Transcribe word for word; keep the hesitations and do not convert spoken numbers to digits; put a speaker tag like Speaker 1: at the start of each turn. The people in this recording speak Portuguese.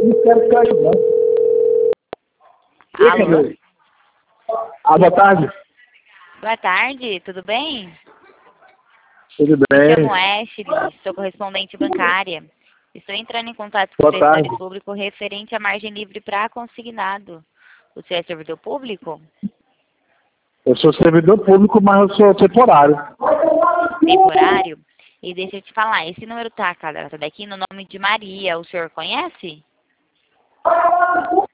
Speaker 1: não quero ficar aí, não.
Speaker 2: Alô?
Speaker 1: Ah, boa tarde.
Speaker 2: Boa tarde, tudo bem?
Speaker 1: Tudo
Speaker 2: Me chamo
Speaker 1: bem?
Speaker 2: Ashley, sou correspondente bancária. Estou entrando em contato com o
Speaker 1: Boa
Speaker 2: gestor
Speaker 1: tarde.
Speaker 2: público referente à margem livre para consignado. O senhor é servidor público?
Speaker 1: Eu sou servidor público, mas eu sou temporário.
Speaker 2: Temporário? E deixa eu te falar, esse número tá cadastrado aqui no nome de Maria, o senhor conhece?